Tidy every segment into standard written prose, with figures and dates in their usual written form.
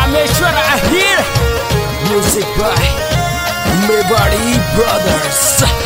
Rameshwar Ahir. Music by Mewari Brothers.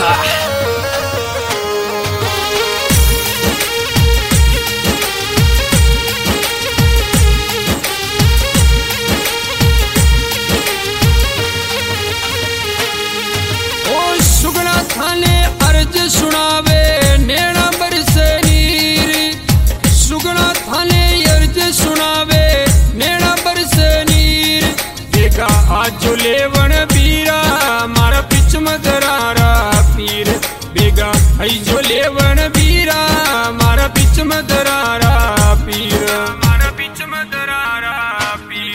सुगना थाने अर्ज सुनावे नेड़ा बरसे नीर। सुगना थाने अर्ज सुनावे नेड़ा बरसे नीर। देखा आज लेवन बीरा मारा पिच मदरारा पीर। बेगा आई जो लेवन बीरा मारा पिच मदरारा पीर। मारा पिच मदरारा पीर।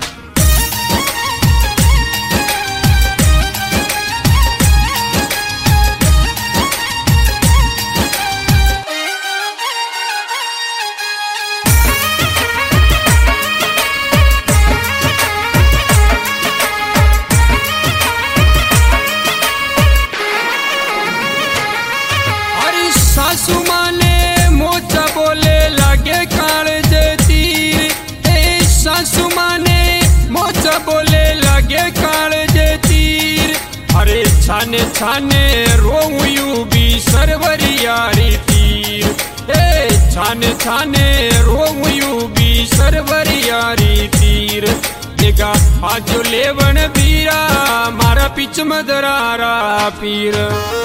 सासू माने मोचा बोले लागे काळजे तीर। ए सासू माने मोचा बोले लागे काळजे तीर। अरे छाने छाने रोऊं भी सरवरी यारी तीर। ए छाने छाने रोऊं भी सरवरी यारी तीर। देगा आज लेवन बीरा मारा पिच मदरारा पीर।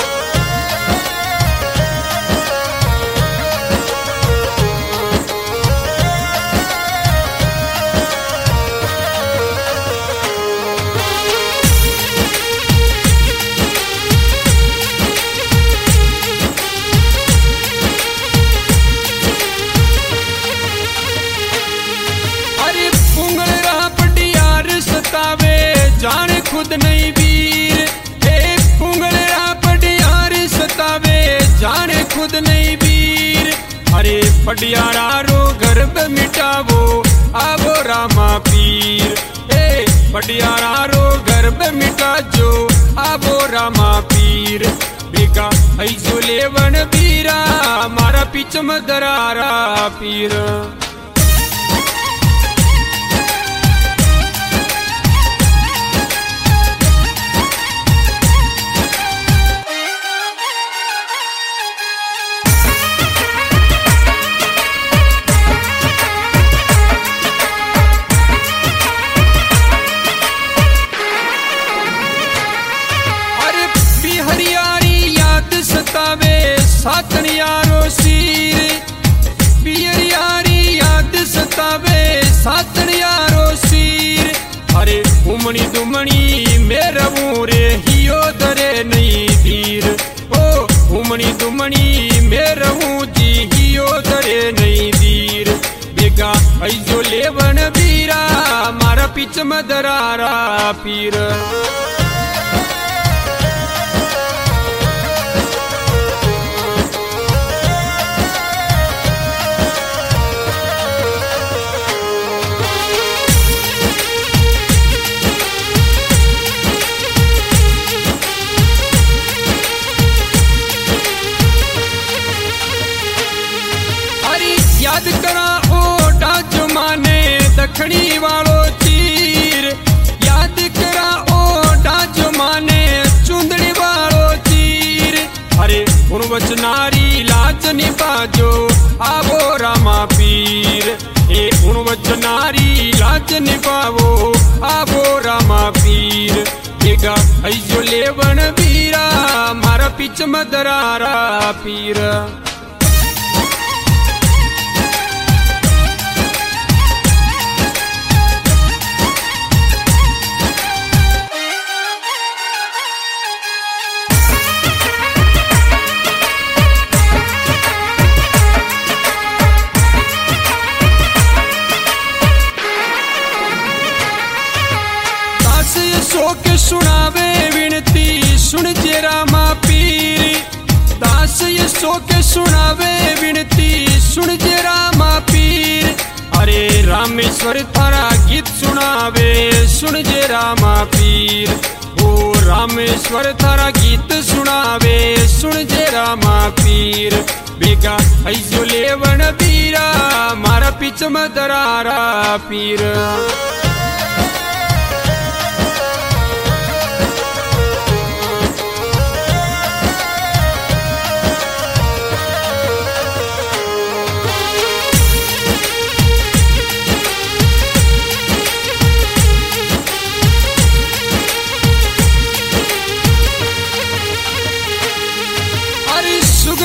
जाने खुद नहीं वीर। एक पुंगड़ा पटियार सतावे जाने खुद नहीं वीर। अरे पटियारा रो गर्भ मिटावो आवो रामा पीर। ए पटियारा रो गर्भ मिटा जो आवो रामा पीर। बेगा ऐसो लेवन वीरा मारा पिच मदरारा पीर। सातन यारो सीर पियर यारी याद सतावे सातन यारो सीर। अरे उमनी दुमनी मेरा रे हियो दरे नहीं धीर। ओ उमनी दुमनी मेरा जी हियो दरे नहीं धीर। बेगा ऐसो लेवन बीरा मारा पिच मदरारा पीर। याद करा ओ डाजो माने दखनी वालो चीर। याद करा ओ डाजो माने चुंदड़ी वालो चीर। अरे उन वचनारी लाज निभाजो आवो रामा पीर। ए उन वचनारी लाज निभावो आवो रामा पीर। बेगा ऐसो लेवन बीरा मारा पिच मदरारा पीर। शोक सुनावे विनती सुन जे रामा पीर। दास ये शोक सुनावे विनती सुन जे रामा पीर। अरे रामेश्वर थारा गीत सुनावे सुन जे रामा पीर। ओ रामेश्वर थारा गीत सुनावे सुन जे रामा पीर। बेगा ऐसो लेवन बीरा मारा पिच मदरारा पीर।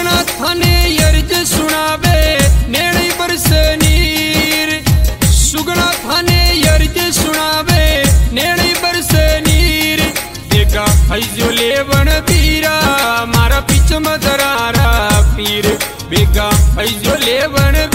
सुगना थाने अर्ज सुनावे नेड़ी बरस नीर सुगना थाने अर्ज सुनावे नेड़ी बरस नीर बेगा फैजो लेवन पीरा मारा पीछ मदरारा पीर बेगा फैजो लेवन